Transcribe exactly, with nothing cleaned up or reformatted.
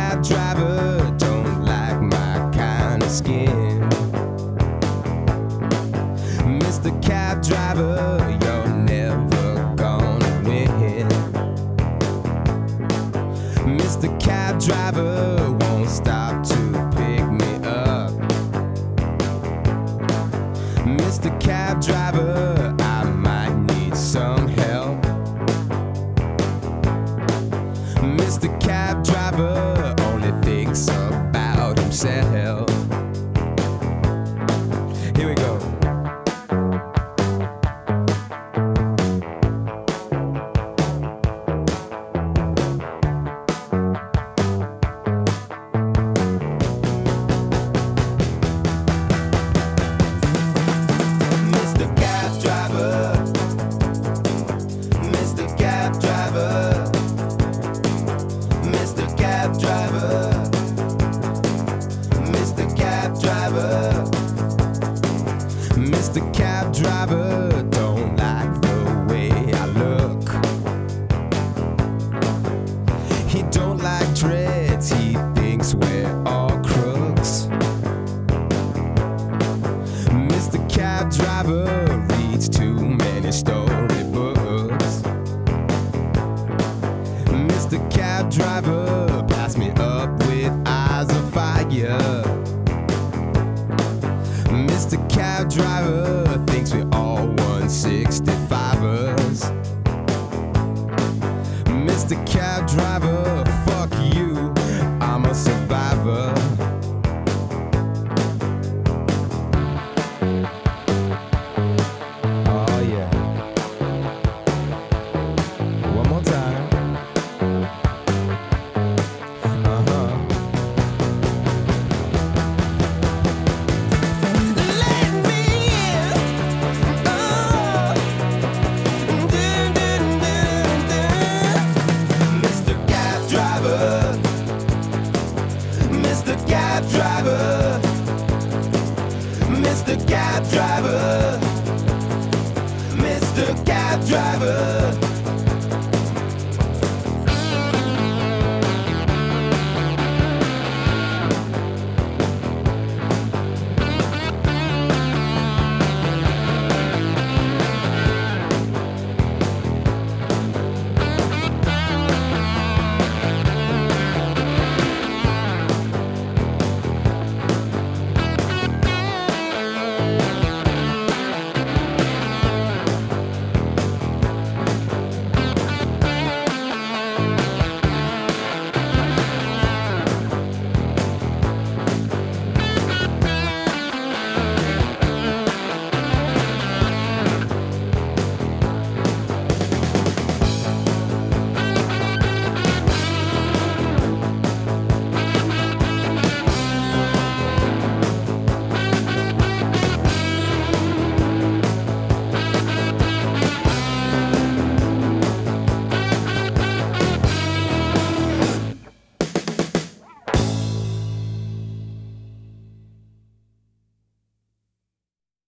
cab driver don't like my kind of skin. Mister Cab Driver, you're never gonna win. Mister Cab Driver won't stop to pick me up. Mister Cab Driver, I might need some help. Mister Cab Driver only thinks about himself. Here we go. Mister Cab Driver, Mister Cab Driver, Mister Cab Driver, Mister Cab Driver, Mister Cab Driver don't like the way I look. He don't like dreads, he thinks we're all crooks. Mister Cab Driver reads too many storybooks. Mister Cab Driver, pass me up with eyes of fire. Mister Cab Driver thinks we all one sixty-fivers. Mister Cab Driver, fuck you, I'm a survivor. Oh yeah. One more time. Uh-huh. Let me in. Oh. Dun, dun, dun, dun. Mister Cab Driver, Mister Cab Driver, Mister Cab Driver, Mister Cab Driver.